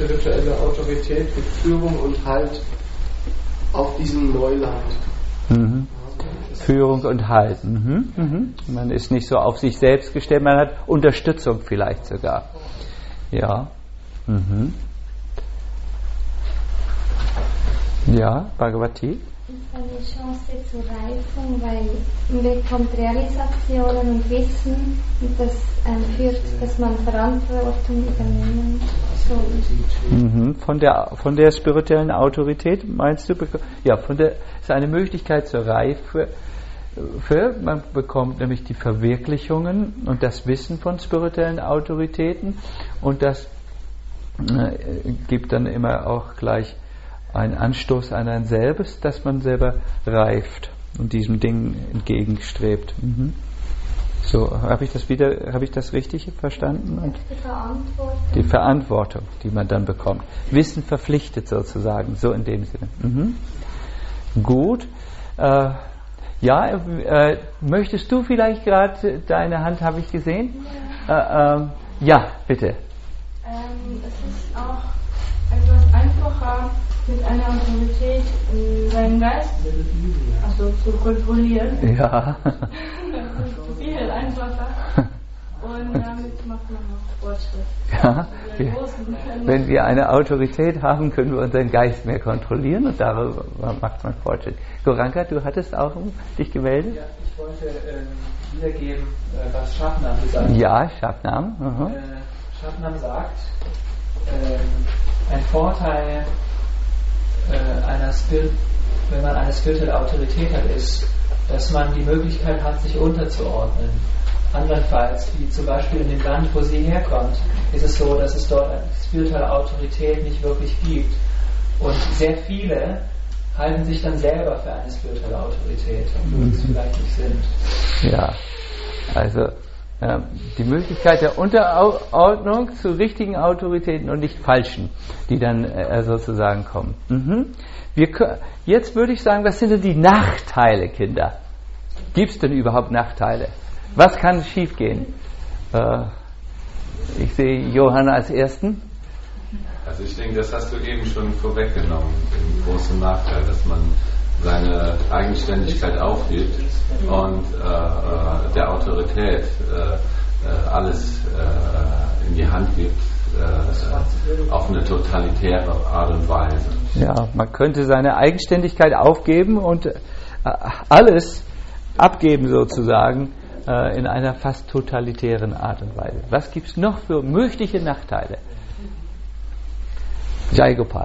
spirituelle Autorität mit Führung und Halt auf diesem Neuland. Mhm. Führung und Halt. Man ist nicht so auf sich selbst gestellt, man hat Unterstützung vielleicht sogar. Ja. Ja, Bhagavati? Eine Chance zur Reifung, weil man bekommt Realisationen und Wissen und das führt, dass man Verantwortung übernehmen soll. Von der spirituellen Autorität meinst du? Ja, ist eine Möglichkeit zur Reife. Man bekommt nämlich die Verwirklichungen und das Wissen von spirituellen Autoritäten und das gibt dann immer auch gleich einen Anstoß an ein Selbst, dass man selber reift und diesem Ding entgegenstrebt. So, habe ich das richtig verstanden? Und die Verantwortung, die man dann bekommt. Wissen verpflichtet sozusagen, so in dem Sinne. Gut. Möchtest du vielleicht gerade, deine Hand habe ich gesehen? Ja, bitte. Es ist auch etwas einfacher, mit einer Autorität seinen Geist zu kontrollieren. Ja. Das ist viel einfacher. Und damit macht man auch Fortschritt. Ja. Wenn wir eine Autorität haben, können wir unseren Geist mehr kontrollieren und darüber macht man Fortschritt. Goranka, du hattest auch dich gemeldet? Ja, ich wollte wiedergeben, was Shabnam gesagt hat. Ja, Shabnam. Shabnam sagt, ein Vorteil wenn man eine spirituelle Autorität hat, ist, dass man die Möglichkeit hat, sich unterzuordnen. Andernfalls, wie zum Beispiel in dem Land, wo sie herkommt, ist es so, dass es dort eine spirituelle Autorität nicht wirklich gibt. Und sehr viele halten sich dann selber für eine spirituelle Autorität, obwohl sie es vielleicht nicht sind. Ja, also die Möglichkeit der Unterordnung zu richtigen Autoritäten und nicht falschen, die dann sozusagen kommen. Jetzt würde ich sagen, was sind denn die Nachteile, Kinder? Gibt es denn überhaupt Nachteile? Was kann schiefgehen? Ich sehe Johanna als Ersten. Also ich denke, das hast du eben schon vorweggenommen, den großen Nachteil, dass man seine Eigenständigkeit aufgibt und der Autorität alles in die Hand gibt, auf eine totalitäre Art und Weise. Ja, man könnte seine Eigenständigkeit aufgeben und alles abgeben sozusagen in einer fast totalitären Art und Weise. Was gibt es noch für mögliche Nachteile? Jai Gopal.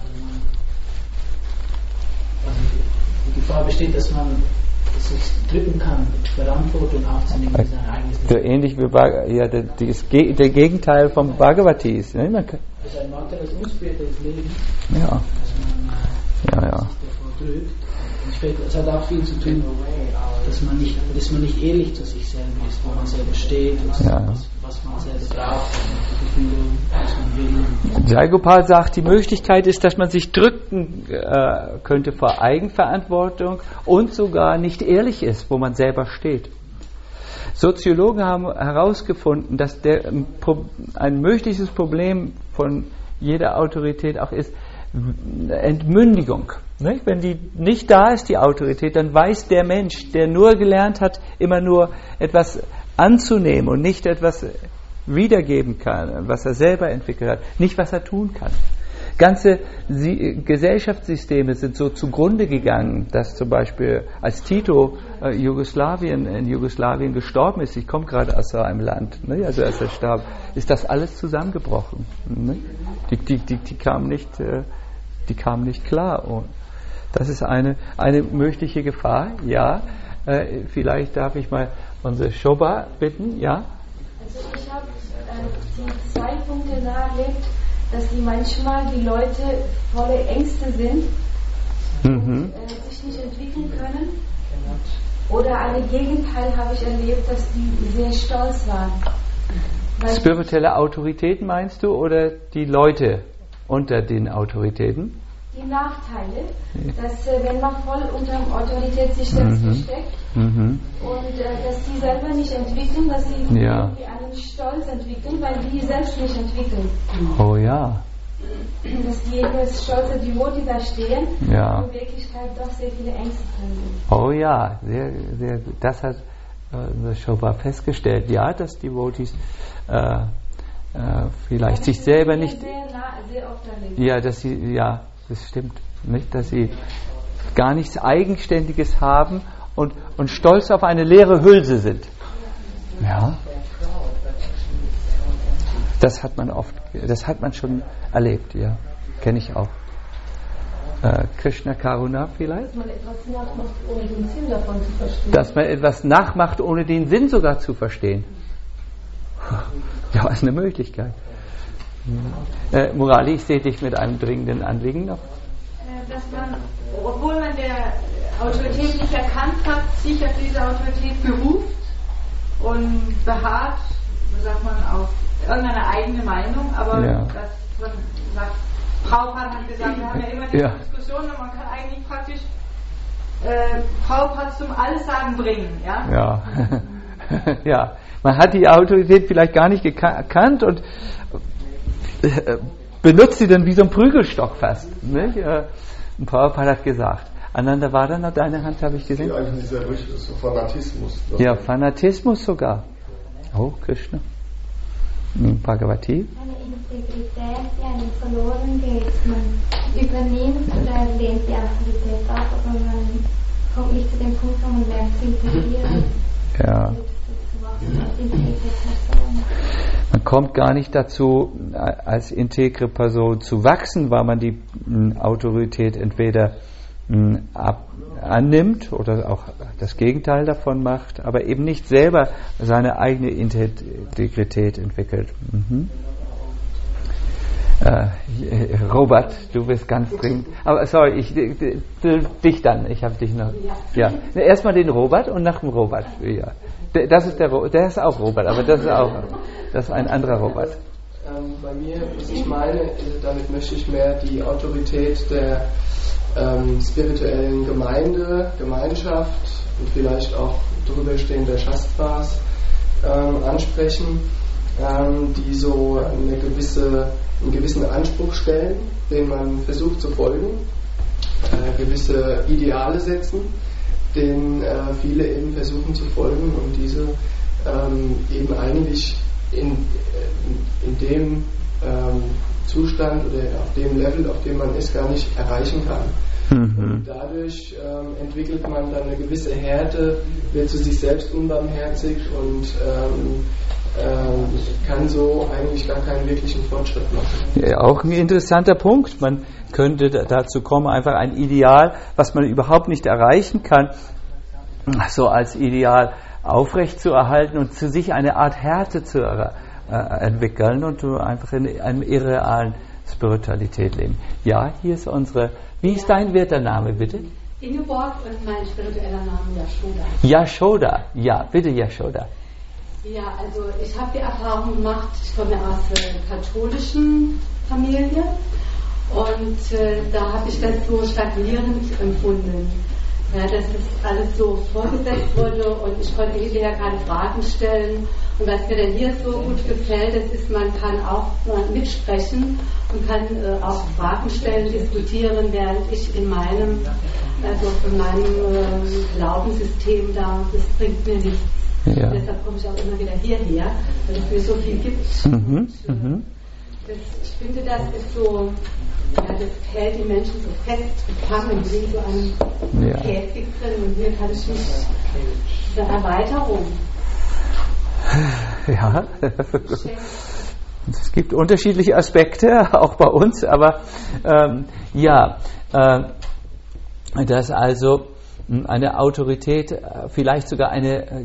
Die Gefahr besteht, dass man sich drücken kann, Verantwortung aufzunehmen für sein eigenes Leben. So ähnlich wie der Gegenteil vom Bhagavati ist. Ne? Das ist ein materielles, unspirituelles Leben. Ja. Dass man sich davor drückt. Und es hat auch viel zu tun, dass man nicht ehrlich zu sich selber ist, wo man selber steht, was man selber braucht, was man will. Jai Gopal sagt, die Möglichkeit ist, dass man sich drücken könnte vor Eigenverantwortung und sogar nicht ehrlich ist, wo man selber steht. Soziologen haben herausgefunden, dass ein mögliches Problem von jeder Autorität auch ist, Entmündigung. Nicht? Wenn die nicht da ist, die Autorität, dann weiß der Mensch, der nur gelernt hat, immer nur etwas anzunehmen und nicht etwas wiedergeben kann, was er selber entwickelt hat, nicht was er tun kann. Ganze Gesellschaftssysteme sind so zugrunde gegangen, dass zum Beispiel als Tito in Jugoslawien gestorben ist, ich komme gerade aus so einem Land, ne? Also als er starb, ist das alles zusammengebrochen. Ne? Die kamen nicht klar. Und das ist eine mögliche Gefahr. Ja, vielleicht darf ich mal unsere Shobha bitten. Ja. Also ich habe die 2 Punkte da erlebt, dass manchmal die Leute voller Ängste sind und sich nicht entwickeln können. Oder ein Gegenteil habe ich erlebt, dass die sehr stolz waren. Spirituelle Autoritäten meinst du oder die Leute unter den Autoritäten? Die Nachteile, dass wenn man voll unter der Autorität sich selbst versteckt und dass die selber nicht entwickeln, dass sie irgendwie einen Stolz entwickeln, weil die selbst nicht entwickeln. Oh ja, dass die etwas stolze Devote da stehen, ja. in Wirklichkeit doch sehr viele Ängste drin sind. Oh ja, sehr, sehr gut. Das hat Chopra festgestellt. Ja, dass Devotees vielleicht sich selber nicht... Sehr oft erlebt. Ja, das stimmt. Nicht, dass sie gar nichts Eigenständiges haben und stolz auf eine leere Hülse sind. Ja. Das hat man schon erlebt, ja. Kenne ich auch. Krishna Karuna vielleicht? Dass man etwas nachmacht, ohne den Sinn sogar zu verstehen. Ja, ist eine Möglichkeit. Murali, ich sehe dich mit einem dringenden Anliegen noch. Dass man, obwohl man der Autorität nicht erkannt hat, sich auf diese Autorität beruft und beharrt, sagt man, auf irgendeine eigene Meinung, aber ja. dass man sagt, Prabhupada hat gesagt, wir haben ja immer diese Diskussion und man kann eigentlich praktisch Prabhupada zum Allessagen bringen, ja? Ja. Ja, man hat die Autorität vielleicht gar nicht erkannt und benutzt sie dann wie so ein Prügelstock fast. Nicht? Und Prabhupada hat gesagt, Ananda Vadana, deine Hand habe ich gesehen. Ja, eigentlich dieser so Fanatismus. Ja, Fanatismus sogar. Oh, Krishna. Bhagavati. Eine Integrität, die einem verloren geht. Man übernimmt oder lehnt die Autorität ab, aber man kommt nicht zu dem Punkt, wo man lernt zu integrieren. Ja. Man kommt gar nicht dazu, als integre Person zu wachsen, weil man die Autorität entweder annimmt oder auch das Gegenteil davon macht, aber eben nicht selber seine eigene Integrität entwickelt. Mhm. Robert, du bist ganz dringend. Aber sorry, dich dann. Ich habe dich noch. Ja, erstmal den Robert und nach dem Robert. Ja. Das ist der ist auch Robert, aber das ist ein anderer Robert. Bei mir, was ich meine, damit möchte ich mehr die Autorität der spirituellen Gemeinschaft und vielleicht auch drüber stehender Shastras ansprechen, die so einen gewissen Anspruch stellen, den man versucht zu folgen, gewisse Ideale setzen, denen viele eben versuchen zu folgen und diese eben eigentlich in dem Zustand oder auf dem Level, auf dem man ist, gar nicht erreichen kann. Und dadurch entwickelt man dann eine gewisse Härte, wird zu sich selbst unbarmherzig und kann so eigentlich gar keinen wirklichen Fortschritt machen. Ja, auch ein interessanter Punkt. Man könnte dazu kommen, einfach ein Ideal, was man überhaupt nicht erreichen kann, so als Ideal aufrecht zu erhalten und zu sich eine Art Härte zu entwickeln und einfach in einem irrealen Spiritualität leben. Ja, hier ist unsere... Wie ist dein werter Name, bitte? Ingeborg und mein spiritueller Name Yashoda. Yashoda, ja, bitte Yashoda. Ja, also ich habe die Erfahrung gemacht, ich komme aus einer katholischen Familie und da habe ich das so stagnierend empfunden. Ja, dass das alles so vorgesetzt wurde und ich konnte hinterher keine Fragen stellen. Und was mir denn hier so gut gefällt, das ist, man kann auch mitsprechen und kann auch Fragen stellen, diskutieren, während ich in meinem Glaubenssystem da, das bringt mir nichts. Ja. Deshalb komme ich auch immer wieder hierher, weil es mir so viel gibt. Ich finde, das ist so, ja, das hält die Menschen so fest gefangen, wie in so einem Käfig drin. Und hier kann ich mich eine Erweiterung. Ja, es gibt unterschiedliche Aspekte, auch bei uns, aber dass also eine Autorität vielleicht sogar eine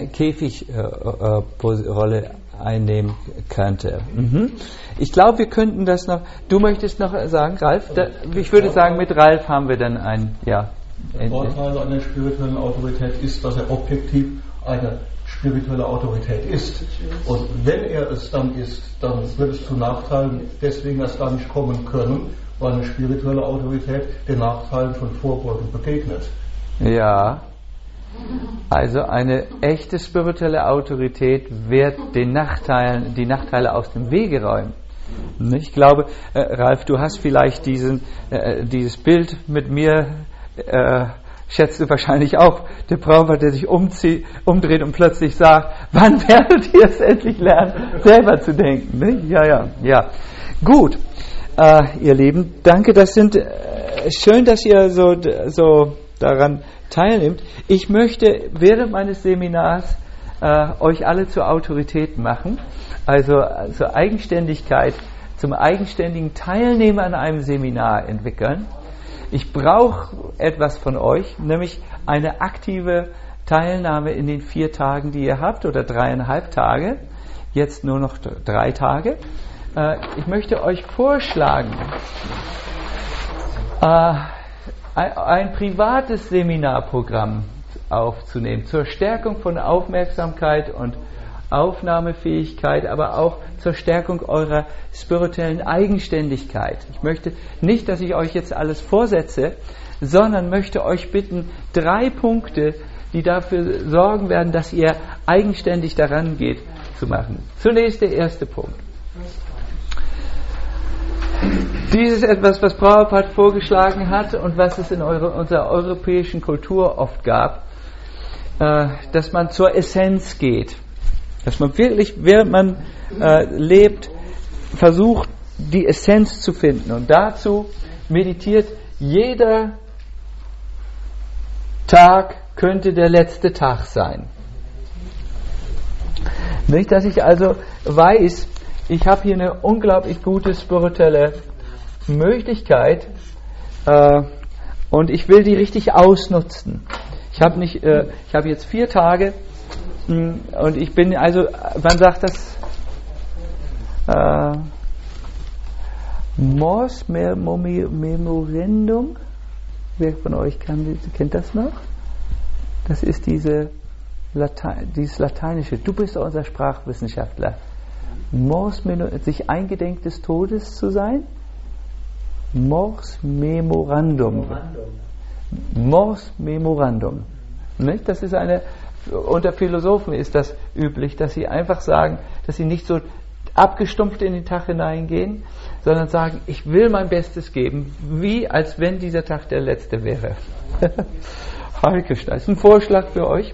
Käfigrolle einnehmen könnte. Ich glaube, wir könnten das noch... Du möchtest noch sagen, Ralf? Ich würde sagen, mit Ralf haben wir dann ein... Ja. Der Vorteil einer spirituellen Autorität ist, dass er objektiv eine spirituelle Autorität ist. Und wenn er es dann ist, dann wird es zu Nachteilen deswegen erst gar nicht kommen können, weil eine spirituelle Autorität den Nachteilen von Vorbeugen begegnet. Ja, also eine echte spirituelle Autorität wird die Nachteile aus dem Wege räumen. Ich glaube, Ralf, du hast vielleicht dieses Bild mit mir, schätzt du wahrscheinlich auch, der Prabhupada, der sich umdreht und plötzlich sagt, wann werdet ihr es endlich lernen, selber zu denken? Ne? Ja. Gut, ihr Lieben, danke, das sind schön, dass ihr so daran teilnimmt. Ich möchte während meines Seminars euch alle zur Autorität machen, also zur Eigenständigkeit, zum eigenständigen Teilnehmen an einem Seminar entwickeln. Ich brauche etwas von euch, nämlich eine aktive Teilnahme in den 4 Tagen, die ihr habt, oder 3,5 Tage, jetzt nur noch 3 Tage. Ich möchte euch vorschlagen, ein privates Seminarprogramm aufzunehmen, zur Stärkung von Aufmerksamkeit und Aufnahmefähigkeit, aber auch zur Stärkung eurer spirituellen Eigenständigkeit. Ich möchte nicht, dass ich euch jetzt alles vorsetze, sondern möchte euch bitten, 3 Punkte, die dafür sorgen werden, dass ihr eigenständig daran geht, zu machen. Zunächst der erste Punkt. Dies ist etwas, was Prabhupada vorgeschlagen hat und was es in unserer europäischen Kultur oft gab, dass man zur Essenz geht. Dass man wirklich, während man lebt, versucht, die Essenz zu finden. Und dazu meditiert, jeder Tag könnte der letzte Tag sein. Nicht, dass ich also weiß, ich habe hier eine unglaublich gute spirituelle Möglichkeit und ich will die richtig ausnutzen. Ich habe jetzt 4 Tage und ich bin also, wann sagt das? Mors Memorandum. Wer von euch kennt das noch? Das ist dieses Lateinische. Du bist unser Sprachwissenschaftler. Mors, sich eingedenk des Todes zu sein? Mors Memorandum. Mors Memorandum. Nicht? Das ist unter Philosophen ist das üblich, dass sie einfach sagen, dass sie nicht so abgestumpft in den Tag hineingehen, sondern sagen, ich will mein Bestes geben, wie als wenn dieser Tag der letzte wäre. Hare Krishna. Das ist ein Vorschlag für euch.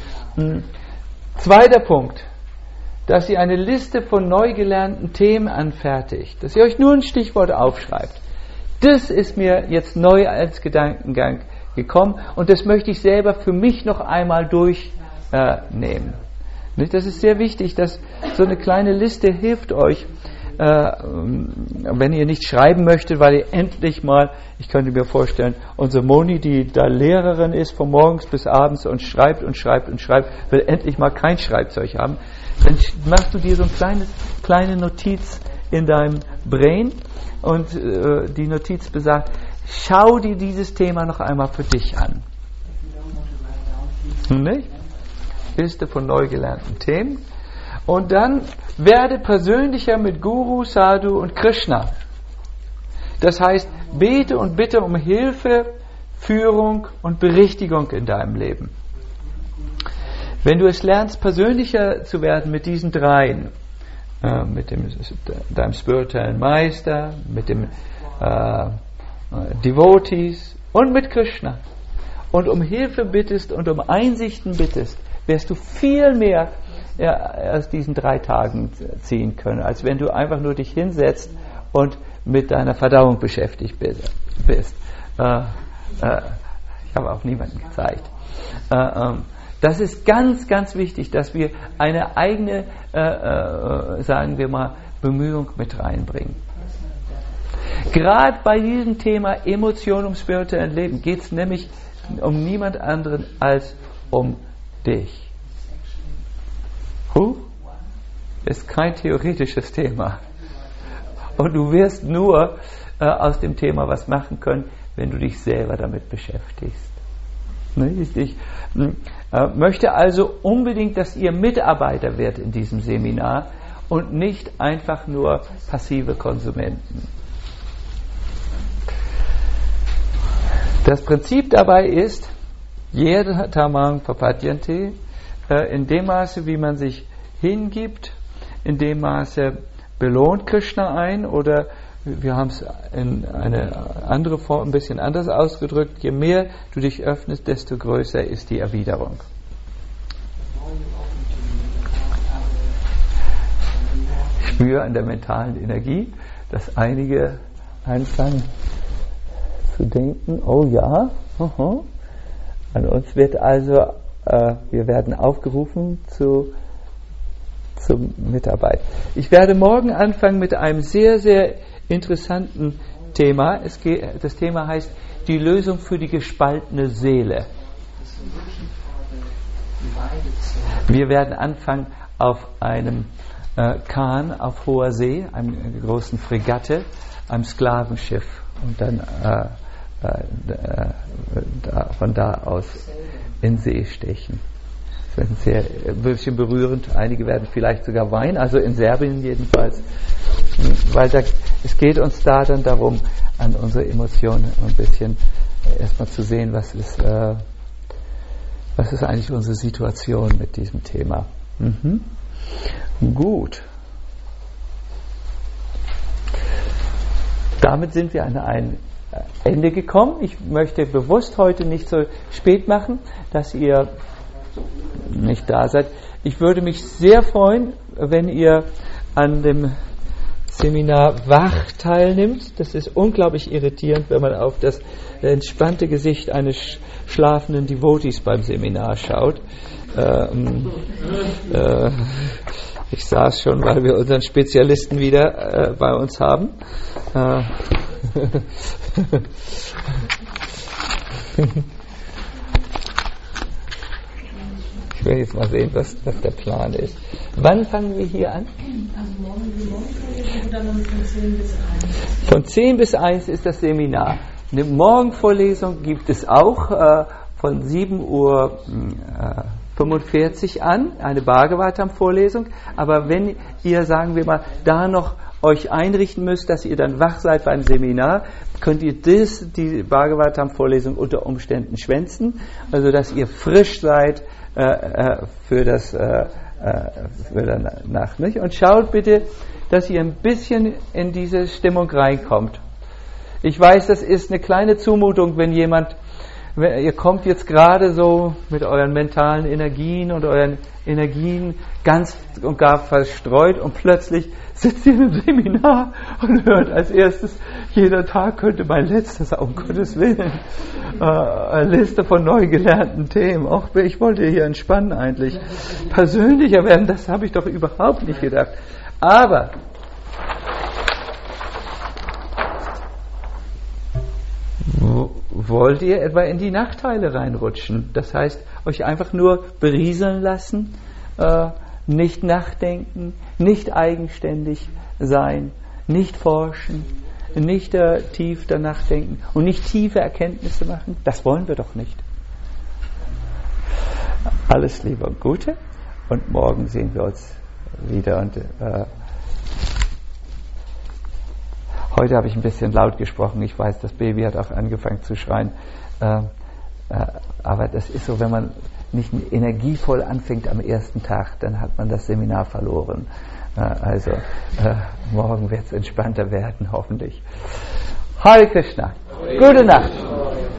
2. Punkt, dass ihr eine Liste von neu gelernten Themen anfertigt, dass ihr euch nur ein Stichwort aufschreibt. Das ist mir jetzt neu als Gedankengang gekommen und das möchte ich selber für mich noch einmal durchnehmen. Das ist sehr wichtig, dass so eine kleine Liste hilft euch, wenn ihr nicht schreiben möchtet, weil ihr endlich mal, ich könnte mir vorstellen, unsere Moni, die da Lehrerin ist, von morgens bis abends und schreibt, will endlich mal kein Schreibzeug haben, dann machst du dir so eine kleine Notiz in deinem Brain und die Notiz besagt, schau dir dieses Thema noch einmal für dich an. Nicht? Liste von neu gelernten Themen. Und dann werde persönlicher mit Guru, Sadhu und Krishna. Das heißt, bete und bitte um Hilfe, Führung und Berichtigung in deinem Leben. Wenn du es lernst, persönlicher zu werden mit diesen 3, mit deinem spirituellen Meister, mit dem Devotees und mit Krishna und um Hilfe bittest und um Einsichten bittest, wirst du viel mehr aus diesen 3 Tagen ziehen können, als wenn du einfach nur dich hinsetzt und mit deiner Verdauung beschäftigt bist. Ich habe auch niemanden gezeigt. Das ist ganz, ganz wichtig, dass wir eine eigene, sagen wir mal, Bemühung mit reinbringen. Gerade bei diesem Thema Emotionen im spirituellen Leben geht es nämlich um niemand anderen als um dich. Ist kein theoretisches Thema. Und du wirst nur aus dem Thema was machen können, wenn du dich selber damit beschäftigst. Ich möchte also unbedingt, dass ihr Mitarbeiter werdet in diesem Seminar und nicht einfach nur passive Konsumenten. Das Prinzip dabei ist, jeder Tamang Papadyante, in dem Maße, wie man sich hingibt, in dem Maße belohnt Krishna ein, oder wir haben es in eine andere Form ein bisschen anders ausgedrückt, je mehr du dich öffnest, desto größer ist die Erwiderung. Ich spüre an der mentalen Energie, dass einige anfangen zu denken, oh ja, an uns wird also, wir werden aufgerufen zur Mitarbeit. Ich werde morgen anfangen mit einem sehr, sehr interessanten Thema. Das Thema heißt die Lösung für die gespaltene Seele. Wir werden anfangen auf einem Kahn auf hoher See, einer großen Fregatte, einem Sklavenschiff, und dann von da aus in See stechen. Das wird sehr ein bisschen berührend. Einige werden vielleicht sogar weinen, also in Serbien jedenfalls, weil es geht uns da dann darum, an unsere Emotionen ein bisschen erstmal zu sehen, was ist eigentlich unsere Situation mit diesem Thema. Gut. Damit sind wir an ein Ende gekommen. Ich möchte bewusst heute nicht so spät machen, dass ihr nicht da seid. Ich würde mich sehr freuen, wenn ihr an dem Seminar Wach teilnimmt. Das ist unglaublich irritierend, wenn man auf das entspannte Gesicht eines schlafenden Devotees beim Seminar schaut. Ich sah es schon, weil wir unseren Spezialisten wieder bei uns haben. Ich will jetzt mal sehen, was der Plan ist. Wann fangen wir hier an? Also morgen oder dann von 10 bis 1? Von 10 bis 1 ist das Seminar. Eine Morgenvorlesung gibt es auch von 7:45 Uhr an, eine Bhagavatam-Vorlesung. Aber wenn ihr, sagen wir mal, da noch euch einrichten müsst, dass ihr dann wach seid beim Seminar, könnt ihr die Bhagavatam-Vorlesung unter Umständen schwänzen, also dass ihr frisch seid für der Nacht. Nicht? Und schaut bitte, dass ihr ein bisschen in diese Stimmung reinkommt. Ich weiß, das ist eine kleine Zumutung, wenn ihr kommt jetzt gerade so mit euren mentalen Energien und euren Energien ganz und gar verstreut, und plötzlich sitzt ihr im Seminar und hört als erstes, jeder Tag könnte mein letzter sein, um Gottes Willen. Eine Liste von neu gelernten Themen. Auch ich wollte hier entspannen eigentlich. Persönlicher werden, das habe ich doch überhaupt nicht gedacht. Aber wollt ihr etwa in die Nachteile reinrutschen? Das heißt, euch einfach nur berieseln lassen, nicht nachdenken, nicht eigenständig sein, nicht forschen, nicht tief danach denken und nicht tiefe Erkenntnisse machen? Das wollen wir doch nicht. Alles Liebe und Gute, und morgen sehen wir uns wieder. Und heute habe ich ein bisschen laut gesprochen. Ich weiß, das Baby hat auch angefangen zu schreien. Aber das ist so, wenn man nicht energievoll anfängt am ersten Tag, dann hat man das Seminar verloren. Also morgen wird es entspannter werden, hoffentlich. Hare Krishna. Gute Nacht.